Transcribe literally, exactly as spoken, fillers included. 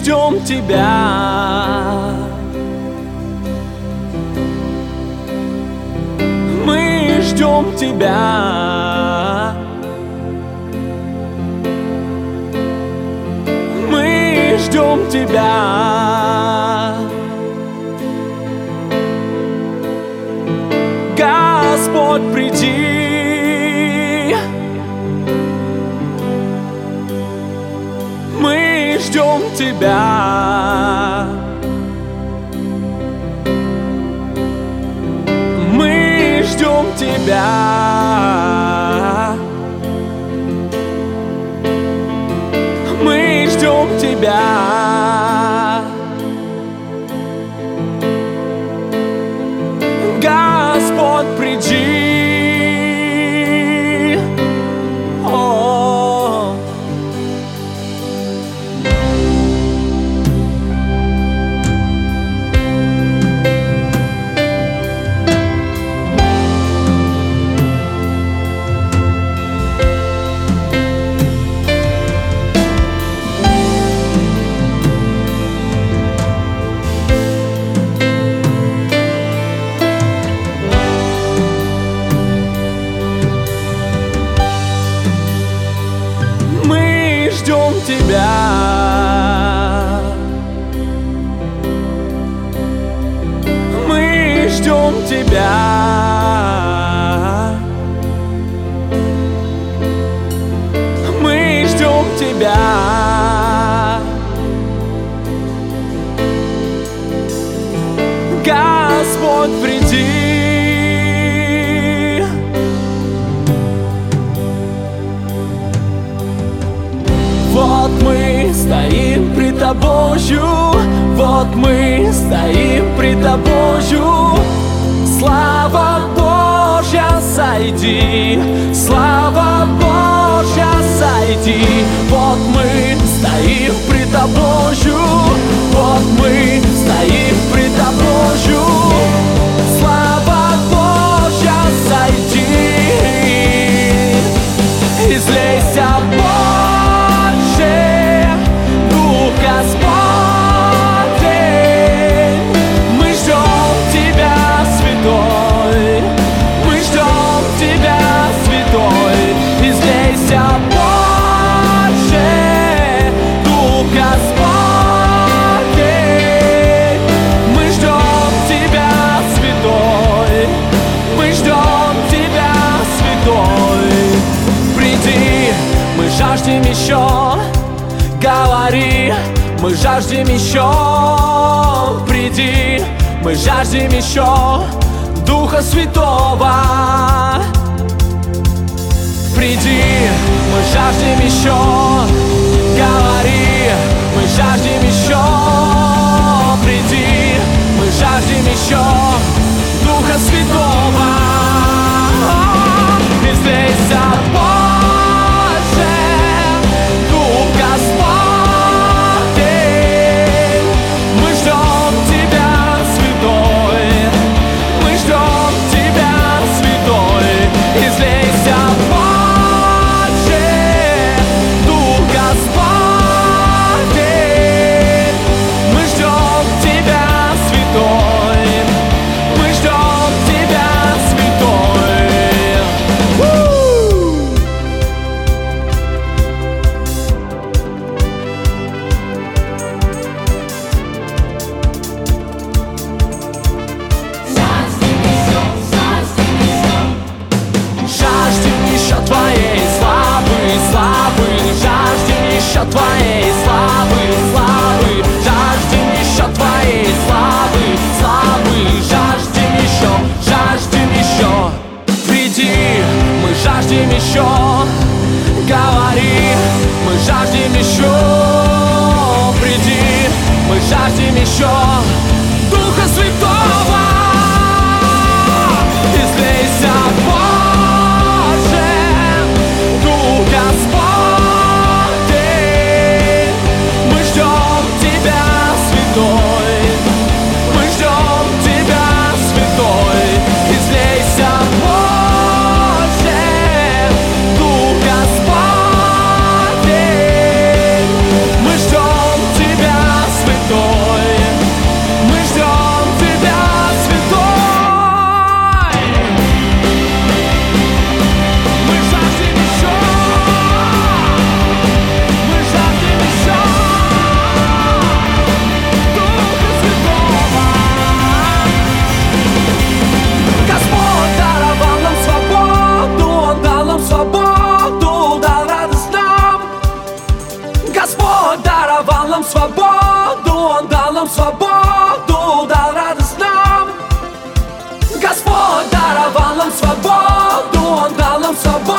ждем тебя. Мы ждем тебя. Мы ждем тебя. Господь, приди. Мы ждем тебя. Мы ждем тебя. Мы ждем тебя. Господь, приди. О. Мы ждем тебя. Мы ждем тебя. Мы ждем тебя. Господь, приди. Вот мы стоим пред Тобою, вот мы стоим пред Тобою. Слава Божья, сойди, слава Божья, сойди. Вот мы стоим пред Тобою, вот мы стоим пред Тобою. Слава Божья, сойди. Излейся, Боже, Дух Господень. Мы ждем Тебя, Святой. Мы ждем Тебя, Святой. Излейся, Боже, Дух Господень. Мы ждем Тебя, Святой. Мы ждем Тебя, Святой. Приди, мы жаждем еще. Говори, мы жаждем еще. Приди, мы жаждем еще Духа Святого. Приди, мы жаждем еще. Говори, мы жаждем еще. Приди, мы жаждем еще Духа Святого. Излейся, Боже, Дух Господень. Мы ждем Тебя, Святой. Мы ждем Тебя, Святой. Излейся, Боже, Дух Господень. Мы ждем Тебя, Святой. Мы ждем Тебя, Святой. Жаждем еще Твоей славы, славы. Жаждем еще Твоей славы, славы. Жаждем еще Твоей славы, славы. Жаждем еще, жаждем еще. Приди, мы жаждем еще. Говори, мы жаждем еще. Приди, мы жаждем еще Духа Святого. Излейся, Боже, Дух Господень. Мы ждем Тебя, Святой. Мы ждем Тебя, Святой. Излейся, Боже, Дух Господень. Мы ждем Тебя, собой.